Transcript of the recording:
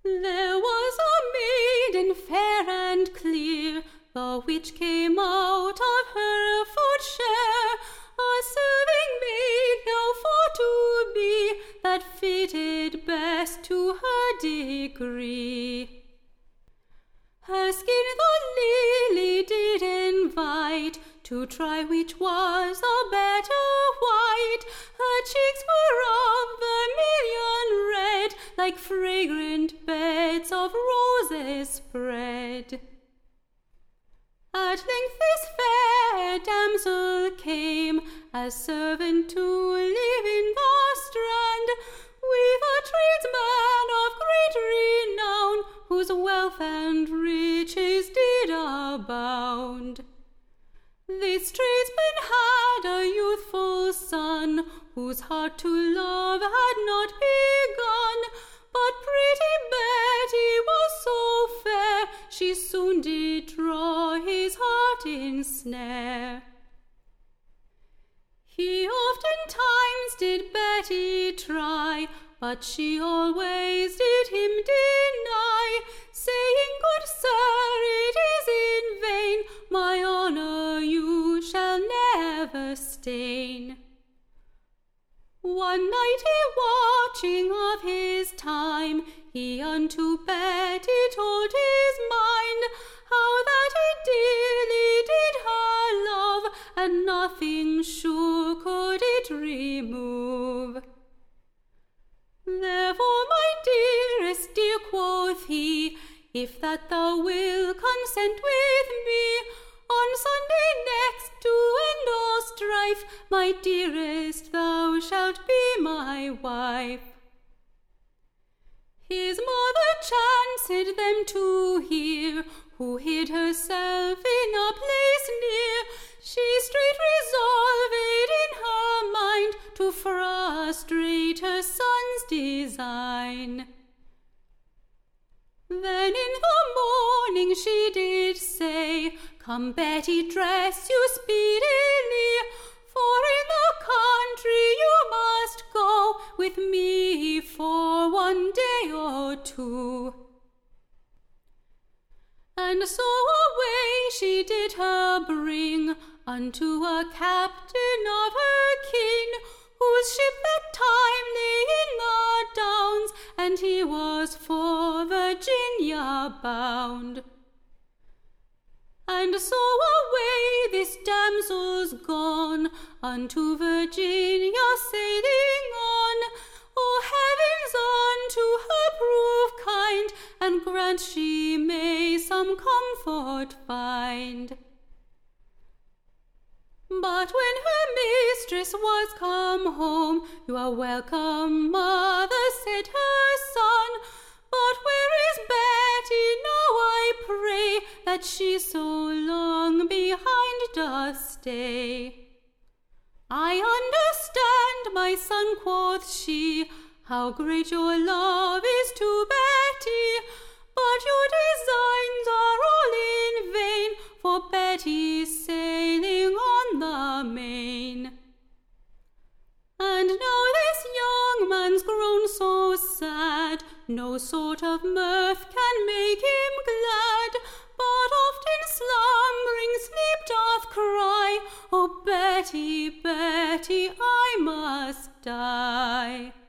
There was a maiden fair and clear, the which came out of her share, a serving maid now for to be, that fitted best to her degree. Her skin the lily did invite, to try which was the better white. Her cheeks were of vermilion red, like fragrant beds of roses spread. At length this fair damsel came, as servant to live in the strand, with a tradesman of great renown, whose wealth and riches did abound. This tradesman had a youthful son, whose heart to love had not begun, but pretty Betty was so fair, she soon did draw his heart in snare. He oftentimes did Betty try, but she always did him deny, saying, "Good sir, it is in vain, my honour you shall never stain." One night watching of his time, he unto Betty told his mind, how that he dearly did her love, and nothing sure could it remove. "Therefore, my dearest dear," quoth he, "if that thou will consent with me, on Sunday next to end all strife, my dearest, thou shalt be my wife." His mother chanced them to hear, who hid herself in a place near. She straight resolved in her mind to frustrate her son's design. Then in the morning she did say, "Come, Betty, dress you speedily, for in the country you must go with me for one day or two." And so away she did her bring unto a captain of her kin, whose ship that time lay in the Downs, and he was for Virginia bound. And so away this damsel's gone, unto Virginia sailing on. O heavens, unto her prove kind, and grant she may some comfort find. But when her mistress was come home, "You are welcome, mother," said her son, "but where is Betty now, I pray, that she so long behind doth stay?" "I understand, my son," quoth she, "how great your love is to Betty, but your designs are all in vain, for Betty's sailing on the main. And now this young man's grown so sad, no sort of mirth can make him glad, but oft in slumbering sleep doth cry, 'Oh, Betty, Betty, I must die.'"